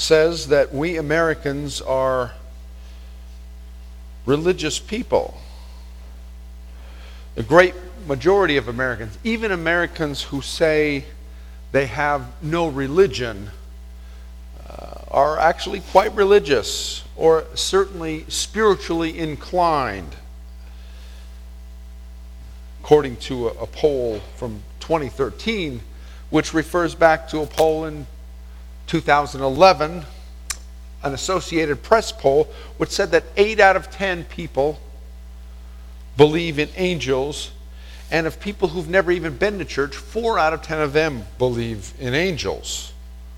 says that we Americans are religious people. The great majority of Americans, even Americans who say they have no religion, are actually quite religious, or certainly spiritually inclined. According to a poll from 2013, which refers back to a poll in 2011, an Associated Press poll, which said that 8 out of 10 people believe in angels, and of people who've never even been to church, 4 out of 10 of them believe in angels.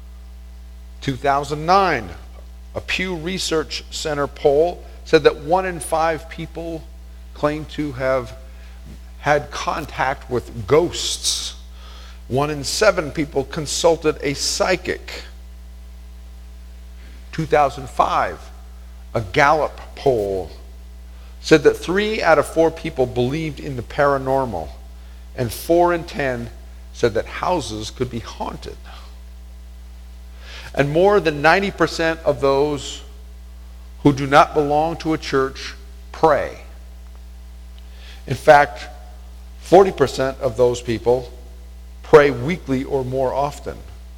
2009, a Pew Research Center poll said that 1 in 5 people claim to have had contact with ghosts. 1 in 7 people consulted a psychic. 2005, a Gallup poll said that 3 out of 4 people believed in the paranormal, and 4 in 10 said that houses could be haunted. And more than 90% of those who do not belong to a church pray. In fact, 40% of those people pray weekly or more often.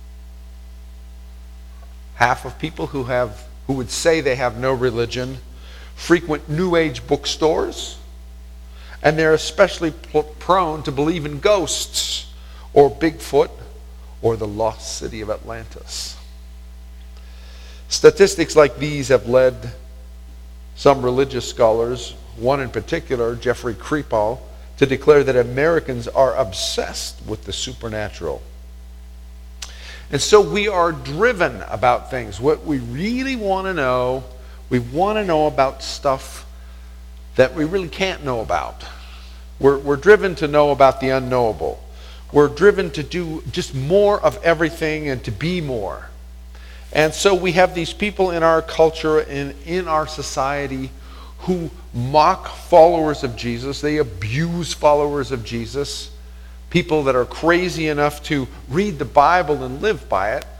Half of people who would say they have no religion frequent New Age bookstores, and they're especially prone to believe in ghosts or Bigfoot or the lost city of Atlantis. Statistics like these have led some religious scholars, one in particular, Jeffrey Kripal, to declare that Americans are obsessed with the supernatural. And so we are driven about things. What we really want to know, we want to know about stuff that we really can't know about. We're driven to know about the unknowable. We're driven to do just more of everything and to be more. And so we have these people in our culture and in our society who mock followers of Jesus. They abuse followers of Jesus. People that are crazy enough to read the Bible and live by it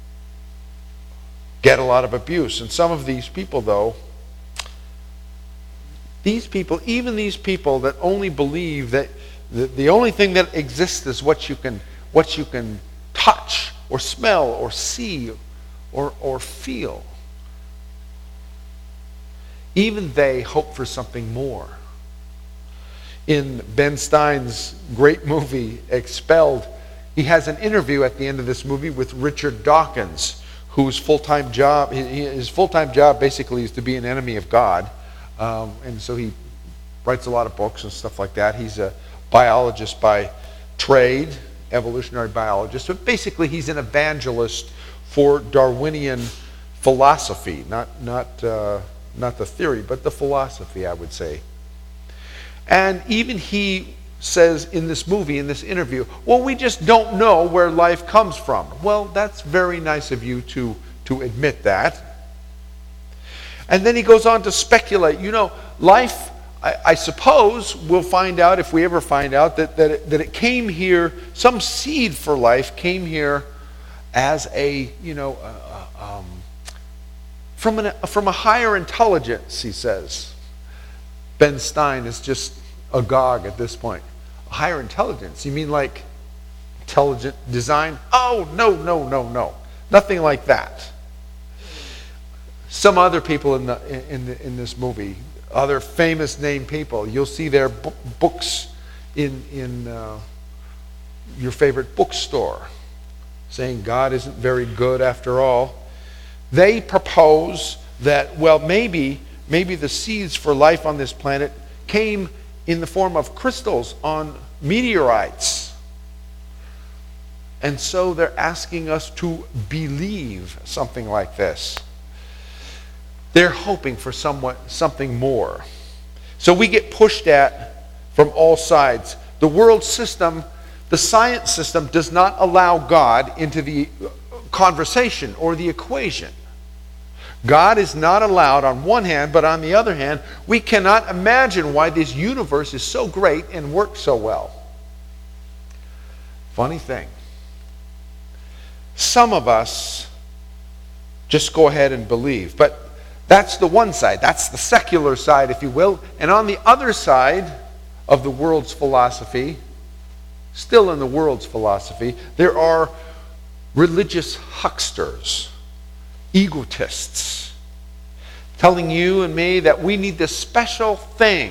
get a lot of abuse. And some of these people, though, even these people that only believe that the only thing that exists is what you can touch or smell or see or feel. Even they hope for something more. In Ben Stein's great movie, Expelled, he has an interview at the end of this movie with Richard Dawkins, whose full-time job, his full-time job basically is to be an enemy of God. And so he writes a lot of books and stuff like that. He's a biologist by trade, evolutionary biologist. But basically he's an evangelist for Darwinian philosophy, not the theory, but the philosophy, I would say. And even he says in this movie, in this interview, well, we just don't know where life comes from. Well, that's very nice of you to admit that. And then he goes on to speculate. You know, life, I suppose we'll find out, if we ever find out, that it came here, some seed for life came here as from a higher intelligence, he says. Ben Stein is just agog at this point. A higher intelligence? You mean like intelligent design? Oh, no. Nothing like that. Some other people in this movie, other famous named people, you'll see their books in your favorite bookstore, saying God isn't very good after all. They propose that, well, maybe the seeds for life on this planet came in the form of crystals on meteorites. And so they're asking us to believe something like this. They're hoping for something more. So we get pushed at from all sides. The world system, the science system, does not allow God into the conversation or the equation. God is not allowed on one hand, but on the other hand, we cannot imagine why this universe is so great and works so well. Funny thing. Some of us Just go ahead and believe. But that's the one side. That's the secular side, if you will. And on the other side of the world's philosophy, still in the world's philosophy, there are religious hucksters, egotists, telling you and me that we need this special thing.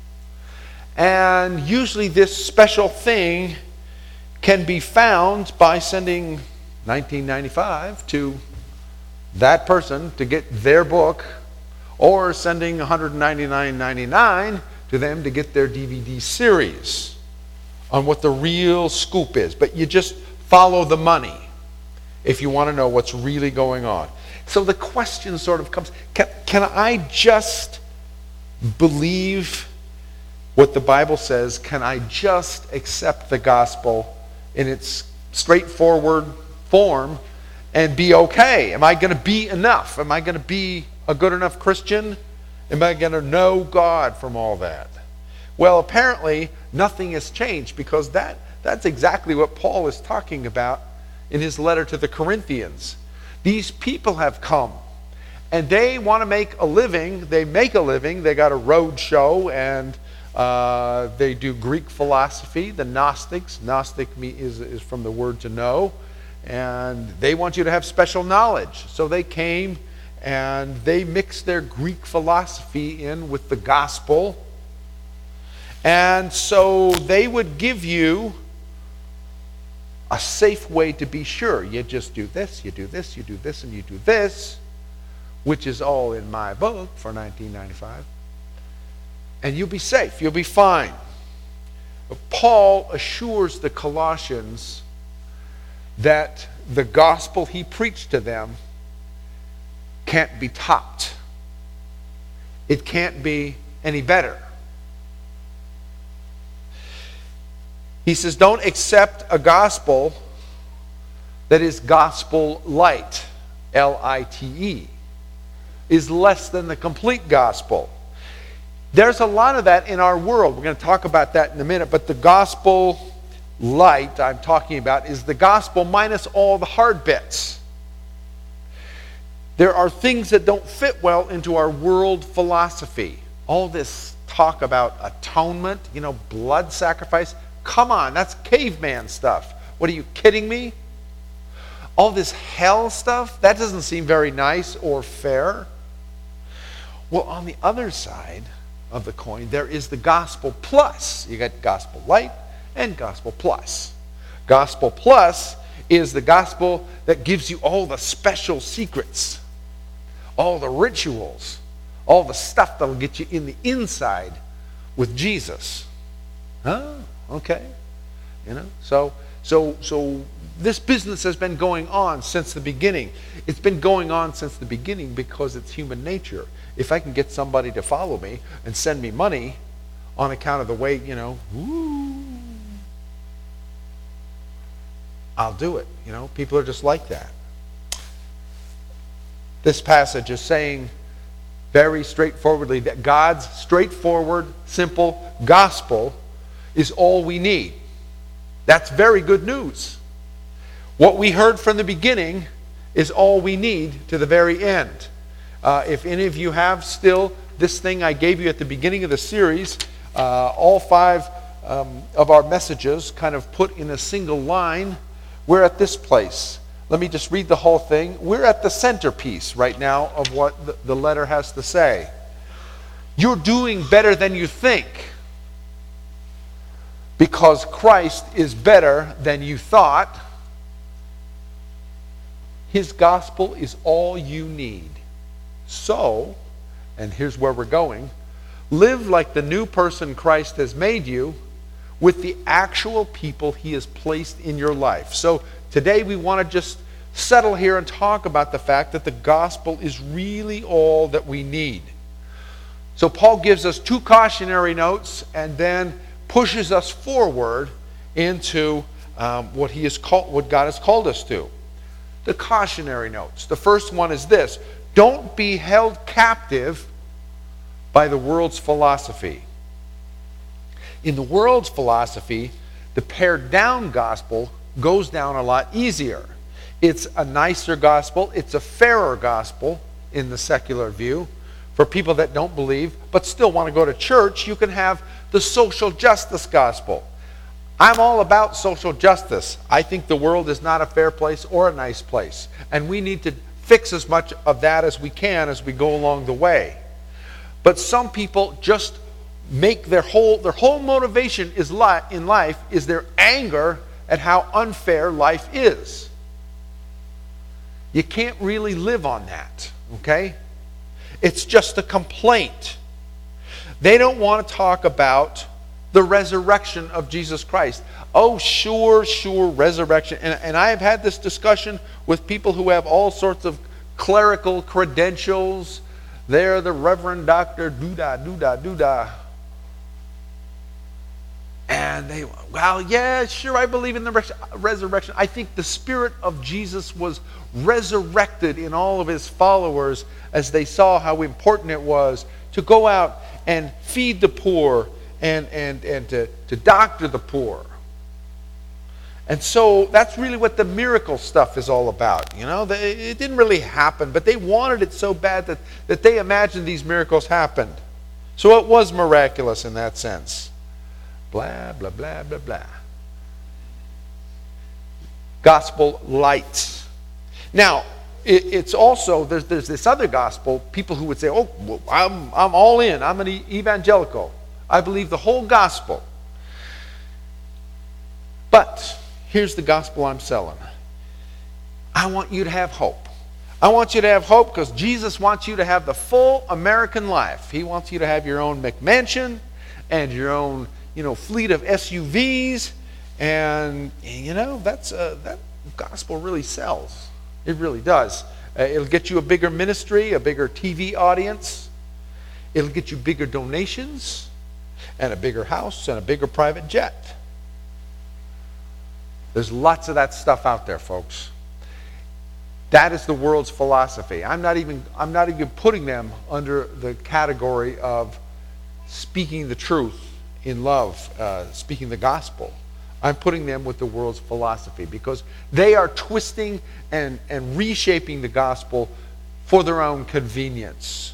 And usually this special thing can be found by sending $19.95 to that person to get their book, or sending $199.99 to them to get their DVD series on what the real scoop is. But you just follow the money if you want to know what's really going on. So the question sort of comes, can I just believe what the Bible says? Can I just accept the gospel in its straightforward form and be okay? Am I going to be enough? Am I going to be a good enough Christian? Am I going to know God from all that? Well, apparently nothing has changed, because that's exactly what Paul is talking about in his letter to the Corinthians. These people have come and they want to make a living. They make a living. They got a road show, and they do Greek philosophy, the Gnostics. Gnostic is from the word to know. And they want you to have special knowledge. So they came and they mixed their Greek philosophy in with the gospel. And so they would give you a safe way to be sure. You just do this, you do this, you do this, and you do this, which is all in my book for $19.95. And you'll be safe, you'll be fine. But Paul assures the Colossians that the gospel he preached to them can't be topped. It can't be any better. He says, don't accept a gospel that is gospel light, L-I-T-E, is less than the complete gospel. There's a lot of that in our world. We're going to talk about that in a minute, but the gospel light I'm talking about is the gospel minus all the hard bits. There are things that don't fit well into our world philosophy. All this talk about atonement, blood sacrifice. Come on, that's caveman stuff. What, are you kidding me? All this hell stuff, that doesn't seem very nice or fair. Well, on the other side of the coin, there is the gospel plus. You got gospel light and gospel plus. Gospel plus is the gospel that gives you all the special secrets, all the rituals, all the stuff that'll get you in the inside with Jesus. Oh, okay. So this business has been going on since the beginning. It's been going on since the beginning because it's human nature. If I can get somebody to follow me and send me money on account of the way, I'll do it. People are just like that. This passage is saying very straightforwardly that God's straightforward, simple gospel is all we need. That's very good news. What we heard from the beginning is all we need to the very end. If any of you have still this thing I gave you at the beginning of the series, all 5 of our messages kind of put in a single line, we're at this place. Let me just read the whole thing. We're at the centerpiece right now of what the letter has to say. You're doing better than you think, because Christ is better than you thought. His gospel is all you need. So, and here's where we're going, live like the new person Christ has made you with the actual people he has placed in your life. So today we want to just settle here and talk about the fact that the gospel is really all that we need. So Paul gives us 2 cautionary notes and then pushes us forward into what God has called us to. The cautionary notes. The first one is this: don't be held captive by the world's philosophy. In the world's philosophy, the pared down gospel goes down a lot easier. It's a nicer gospel. It's a fairer gospel in the secular view. For people that don't believe but still want to go to church, you can have the social justice gospel. I'm all about social justice. I think the world is not a fair place or a nice place. And we need to fix as much of that as we can as we go along the way. But some people just make their whole motivation in life is their anger at how unfair life is. You can't really live on that, okay? It's just a complaint. They don't want to talk about the resurrection of Jesus Christ. Oh, sure, resurrection. And I have had this discussion with people who have all sorts of clerical credentials. They're the Reverend Dr. Doodah. And they, well, yeah, sure, I believe in the resurrection. I think the Spirit of Jesus was resurrected in all of his followers as they saw how important it was to go out and feed the poor and to doctor the poor. And so that's really what the miracle stuff is all about. You know, it didn't really happen, but they wanted it so bad that they imagined these miracles happened. So it was miraculous in that sense. Blah, blah, blah, blah, blah. Gospel lights. Now, it's also, there's this other gospel, people who would say, oh, I'm all in. I'm an evangelical. I believe the whole gospel. But here's the gospel I'm selling. I want you to have hope. I want you to have hope because Jesus wants you to have the full American life. He wants you to have your own McMansion and your own, fleet of SUVs. And, that gospel really sells. It really does. It'll get you a bigger ministry, a bigger TV audience. It'll get you bigger donations and a bigger house and a bigger private jet. There's lots of that stuff out there, folks. That is the world's philosophy. I'm not even putting them under the category of speaking the truth in love, speaking the gospel. I'm putting them with the world's philosophy because they are twisting and reshaping the gospel for their own convenience.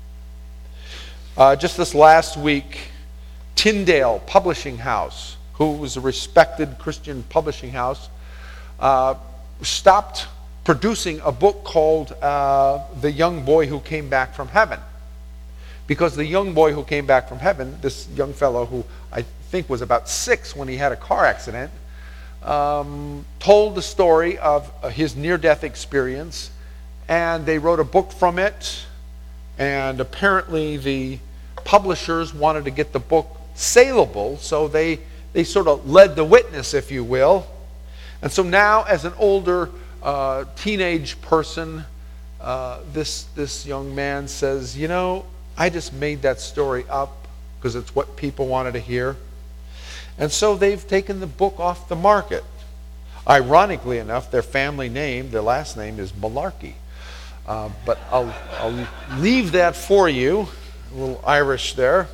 Just this last week, Tyndale Publishing House, who was a respected Christian publishing house, stopped producing a book called The Young Boy Who Came Back from Heaven. Because the young boy who came back from heaven, this young fellow who I think was about 6 when he had a car accident, told the story of his near-death experience, and they wrote a book from it, and apparently the publishers wanted to get the book saleable, so they sort of led the witness, if you will. And so now, as an older teenage person, this young man says, I just made that story up because it's what people wanted to hear. And so they've taken the book off the market. Ironically enough, their family name, their last name is Malarkey. But I'll leave that for you. A little Irish there.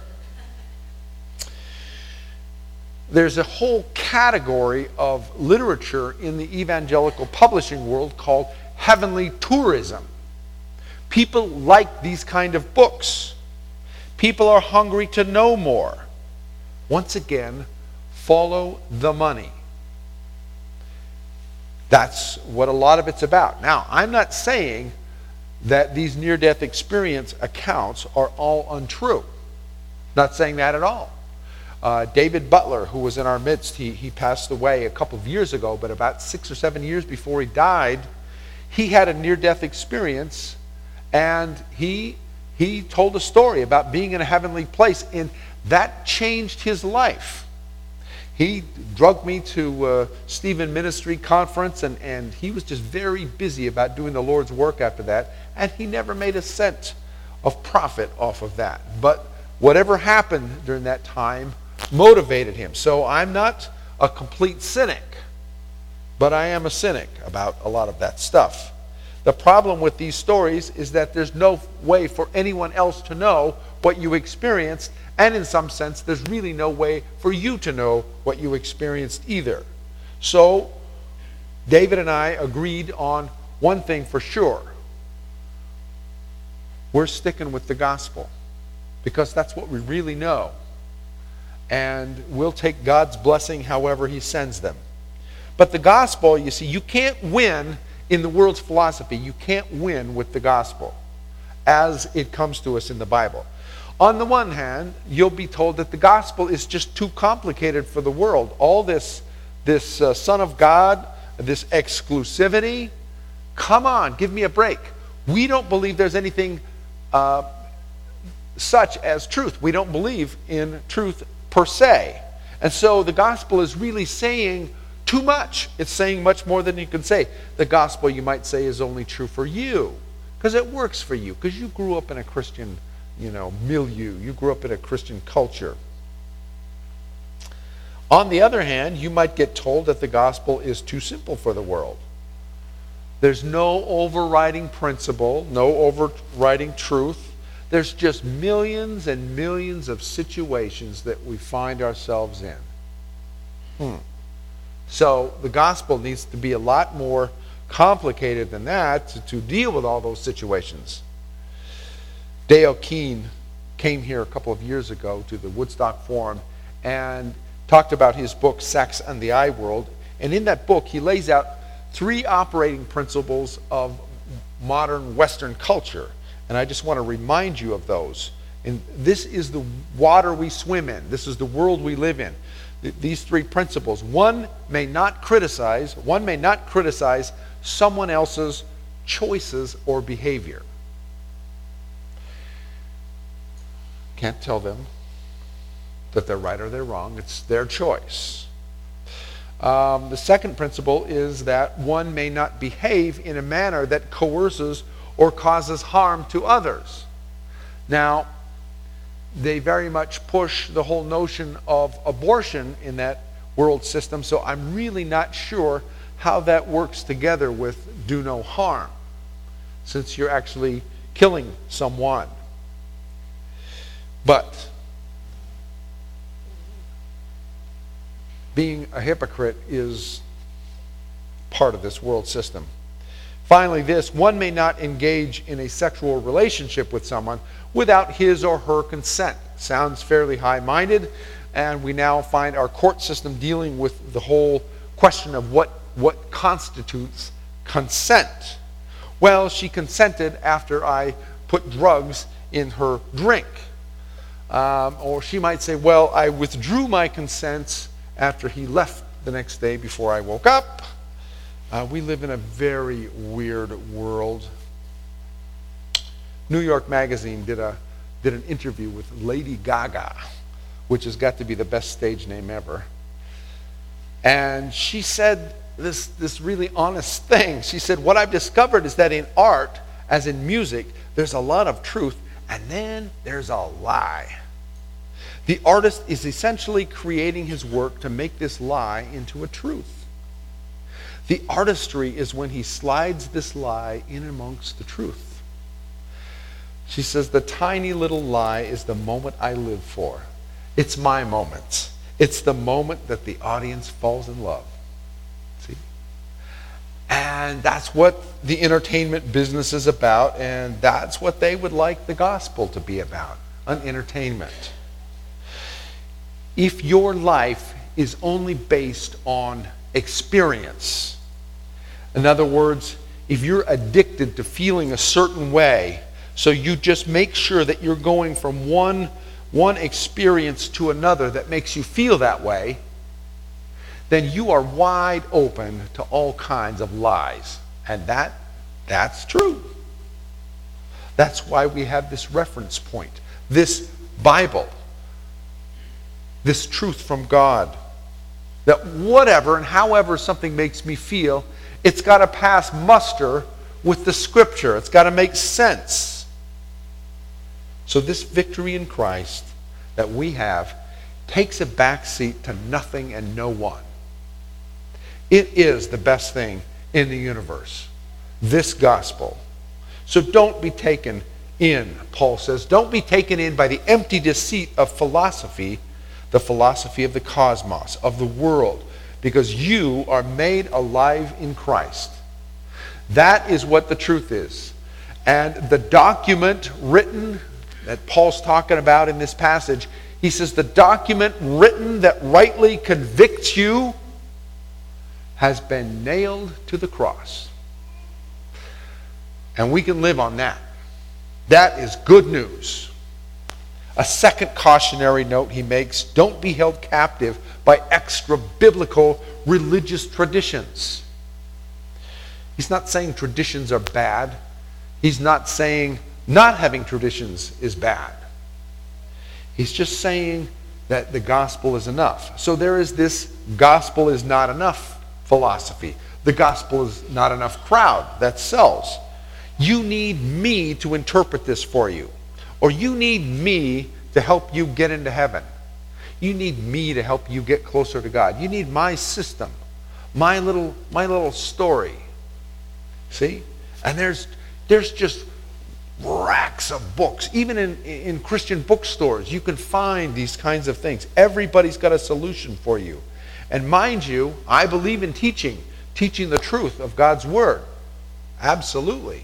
There's a whole category of literature in the evangelical publishing world called heavenly tourism. People like these kind of books. People are hungry to know more. Once again, follow the money. That's what a lot of it's about. Now, I'm not saying that these near-death experience accounts are all untrue. Not saying that at all. David Butler, who was in our midst, he passed away a couple of years ago, but about 6 or 7 years before he died, he had a near-death experience, and he told a story about being in a heavenly place, and that changed his life. He drugged me to Stephen Ministry Conference, and he was just very busy about doing the Lord's work after that, and he never made a cent of profit off of that. But whatever happened during that time motivated him. So I'm not a complete cynic, but I am a cynic about a lot of that stuff. The problem with these stories is that there's no way for anyone else to know what you experienced, and in some sense, there's really no way for you to know what you experienced either. So David and I agreed on one thing for sure. We're sticking with the gospel because that's what we really know. And we'll take God's blessing however he sends them. But the gospel, you see, you can't win in the world's philosophy. You can't win with the gospel as it comes to us in the Bible. On the one hand, you'll be told that the gospel is just too complicated for the world. All this Son of God, this exclusivity, come on, give me a break. We don't believe there's anything such as truth. We don't believe in truth per se. And so the gospel is really saying too much. It's saying much more than you can say. The gospel, you might say, is only true for you because it works for you, because you grew up in a Christian, milieu. You grew up in a Christian culture. On the other hand, you might get told that the gospel is too simple for the world. There's no overriding principle, no overriding truth. There's just millions and millions of situations that we find ourselves in. So the gospel needs to be a lot more complicated than that to deal with all those situations. Dale Keene came here a couple of years ago to the Woodstock Forum and talked about his book, Sex and the I World. And in that book, he lays out 3 operating principles of modern Western culture. And I just want to remind you of those. And this is the water we swim in. This is the world we live in. These 3 principles. One may not criticize someone else's choices or behavior. Can't tell them that they're right or they're wrong. It's their choice. The second principle is that one may not behave in a manner that coerces or causes harm to others. Now, they very much push the whole notion of abortion in that world system, so I'm really not sure how that works together with do no harm, since you're actually killing someone. But being a hypocrite is part of this world system. Finally, one may not engage in a sexual relationship with someone without his or her consent. Sounds fairly high-minded, and we now find our court system dealing with the whole question of what constitutes consent. Well, she consented after I put drugs in her drink. Or she might say, well, I withdrew my consent after he left the next day before I woke up. We live in a very weird world. New York Magazine did an interview with Lady Gaga, which has got to be the best stage name ever. And she said this really honest thing. She said, what I've discovered is that in art, as in music, there's a lot of truth, and then there's a lie. The artist is essentially creating his work to make this lie into a truth. The artistry is when he slides this lie in amongst the truth. She says, the tiny little lie is the moment I live for. It's my moment. It's the moment that the audience falls in love. See? And that's what the entertainment business is about, and that's what they would like the gospel to be about, an entertainment. If your life is only based on experience, in other words, if you're addicted to feeling a certain way, so you just make sure that you're going from one experience to another that makes you feel that way, then you are wide open to all kinds of lies. And that's true. That's why we have this reference point, this Bible, this truth from God, that whatever and however something makes me feel, it's got to pass muster with the Scripture. It's got to make sense. So this victory in Christ that we have takes a backseat to nothing and no one. It is the best thing in the universe, this gospel. So don't be taken in, Paul says, don't be taken in by the empty deceit of philosophy, the philosophy of the cosmos, of the world. because you are made alive in Christ. That is what the truth is. And the document written that Paul's talking about in this passage, he says the document written that rightly convicts you has been nailed to the cross. And we can live on that. That is good news. A second cautionary note he makes, don't be held captive by extra-biblical religious traditions. He's not saying traditions are bad. He's not saying not having traditions is bad. He's just saying that the gospel is enough. So there is this gospel is not enough philosophy. The gospel is not enough crowd that sells. You need me to interpret this for you. Or you need me to help you get into heaven. You need me to help you get closer to God. You need my system, my little story. See? And there's just racks of books. Even in Christian bookstores, you can find these kinds of things. Everybody's got a solution for you. And mind you, I believe in teaching the truth of God's Word. Absolutely.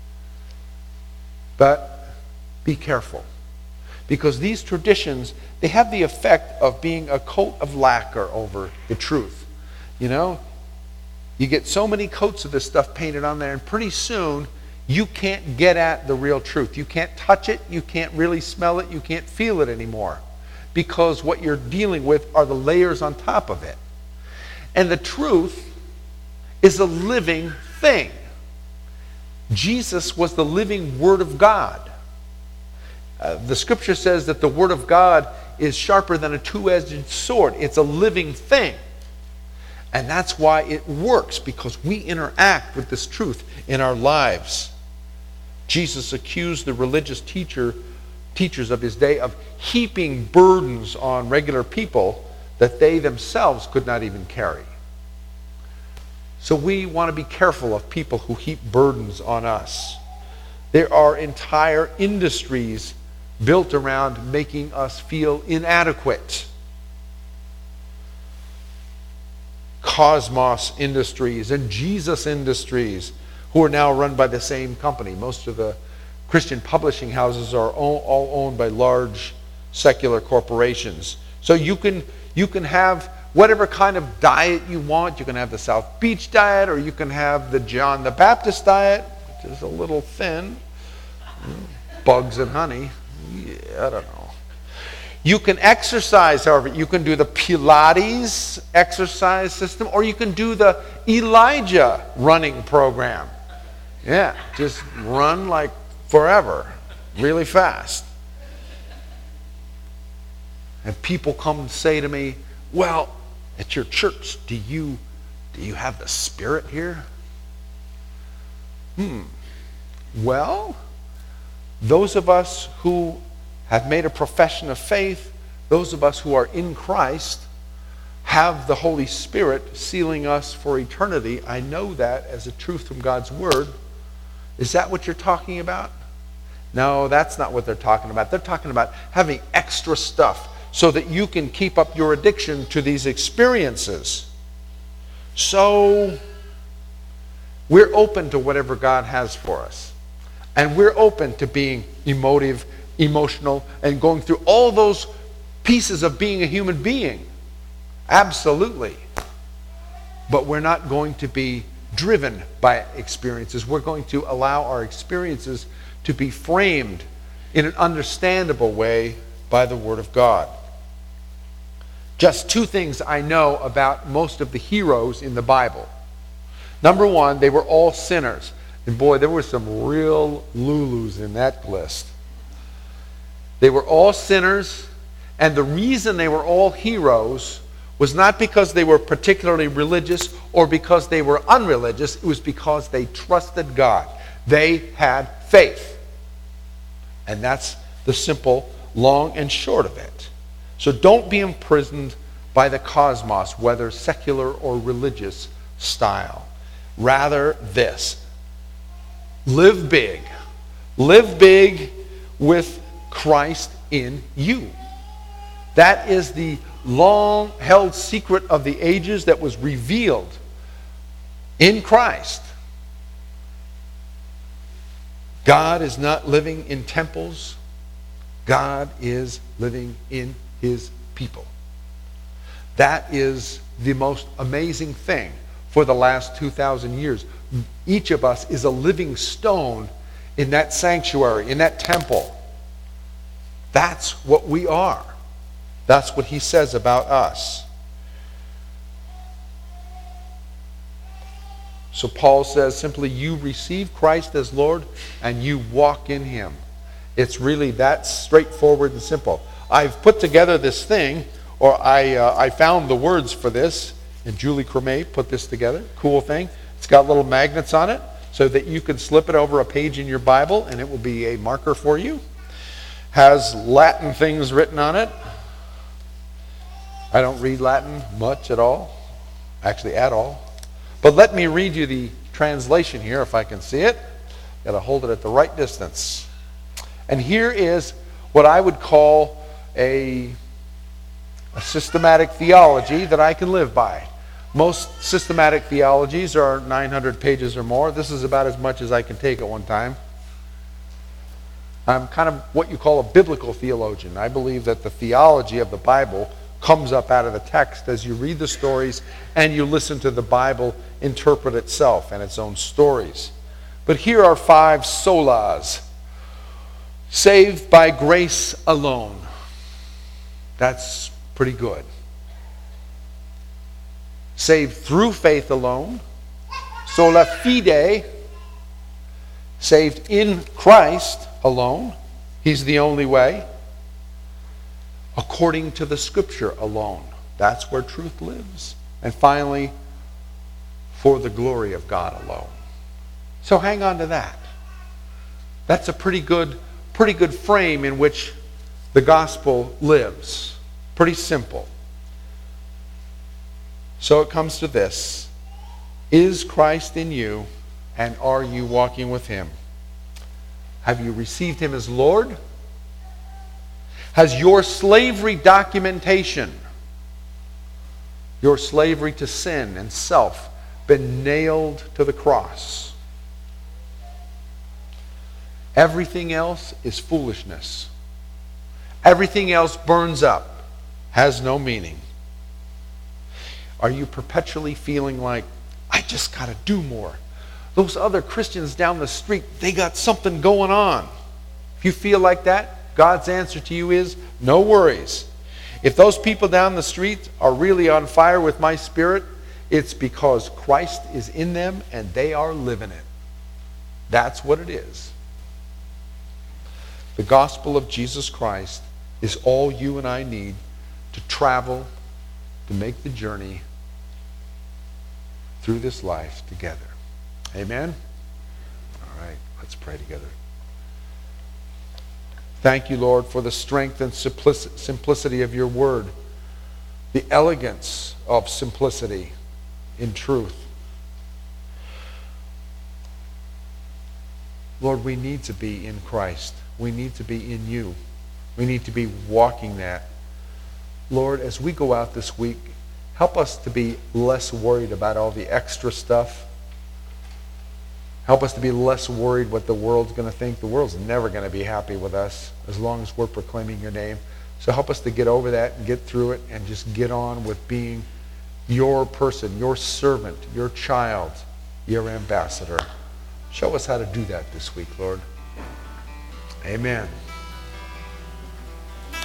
But be careful. Because these traditions, they have the effect of being a coat of lacquer over the truth. You know, you get so many coats of this stuff painted on there, and pretty soon you can't get at the real truth. You can't touch it, you can't really smell it, you can't feel it anymore. Because what you're dealing with are the layers on top of it. And the truth is a living thing. Jesus was the living Word of God. The scripture says that the Word of God is sharper than a two-edged sword. It's a living thing. And that's why it works, because we interact with this truth in our lives. Jesus accused the religious teachers of his day of heaping burdens on regular people that they themselves could not even carry. So we want to be careful of people who heap burdens on us. There are entire industries built around making us feel inadequate. Cosmos Industries and Jesus Industries, who are now run by the same company. Most of the Christian publishing houses are all owned by large secular corporations. So you can have whatever kind of diet you want. You can have the South Beach diet, or you can have the John the Baptist diet, which is a little thin. Bugs and honey. Yeah, I don't know. You can exercise, however. You can do the Pilates exercise system, or you can do the Elijah running program. Yeah, just run like forever, really fast. And people come and say to me, well, at your church, do you have the Spirit here? Well, those of us who have made a profession of faith, those of us who are in Christ, have the Holy Spirit sealing us for eternity. I know that as a truth from God's Word. Is that what you're talking about? No, that's not what they're talking about. They're talking about having extra stuff so that you can keep up your addiction to these experiences. So we're open to whatever God has for us. And we're open to being emotive, emotional, and going through all those pieces of being a human being. Absolutely. But we're not going to be driven by experiences. We're going to allow our experiences to be framed in an understandable way by the Word of God. Just two things I know about most of the heroes in the Bible. Number one, they were all sinners. And boy, there were some real Lulus in that list. They were all sinners, and the reason they were all heroes was not because they were particularly religious or because they were unreligious. It was because they trusted God. They had faith. And that's the simple, long and short of it. So don't be imprisoned by the cosmos, whether secular or religious style. Rather this. Live big. Live big with Christ in you. That is the long held secret of the ages that was revealed in Christ. God is not living in temples. God is living in his people. That is the most amazing thing for the last 2,000 years. Each of us is a living stone in that sanctuary, in that temple. That's what we are. That's what he says about us. So Paul says simply, you receive Christ as Lord and you walk in him. It's really that straightforward and simple. I've put together this thing, or I found the words for this, and Julie Cremay put this together. Cool thing. It's got little magnets on it so that you can slip it over a page in your Bible and it will be a marker for you. Has Latin things written on it. I don't read Latin much at all. Actually, at all. But let me read you the translation here if I can see it. Got to hold it at the right distance. And here is what I would call a systematic theology that I can live by. Most systematic theologies are 900 pages or more. This is about as much as I can take at one time. I'm kind of what you call a biblical theologian. I believe that the theology of the Bible comes up out of the text as you read the stories and you listen to the Bible interpret itself and its own stories. But here are 5 solas. Saved by grace alone. That's pretty good. Saved through faith alone. Sola fide. Saved in Christ alone. He's the only way. According to the Scripture alone. That's where truth lives. And finally, for the glory of God alone. So hang on to that. That's a pretty good frame in which the gospel lives. Pretty simple. So it comes to this. Is Christ in you, and are you walking with him? Have you received him as Lord? Has your slavery documentation, your slavery to sin and self, been nailed to the cross? Everything else is foolishness. Everything else burns up, has no meaning. Are you perpetually feeling like, I just got to do more? Those other Christians down the street, they got something going on. If you feel like that, God's answer to you is, no worries. If those people down the street are really on fire with my Spirit, it's because Christ is in them and they are living it. That's what it is. The gospel of Jesus Christ is all you and I need to travel, to make the journey through this life together. Amen? All right, let's pray together. Thank you, Lord, for the strength and simplicity of your word, the elegance of simplicity in truth. Lord, we need to be in Christ. We need to be in you. We need to be walking that. Lord, as we go out this week, help us to be less worried about all the extra stuff. Help us to be less worried what the world's going to think. The world's never going to be happy with us as long as we're proclaiming your name. So help us to get over that and get through it and just get on with being your person, your servant, your child, your ambassador. Show us how to do that this week, Lord. Amen.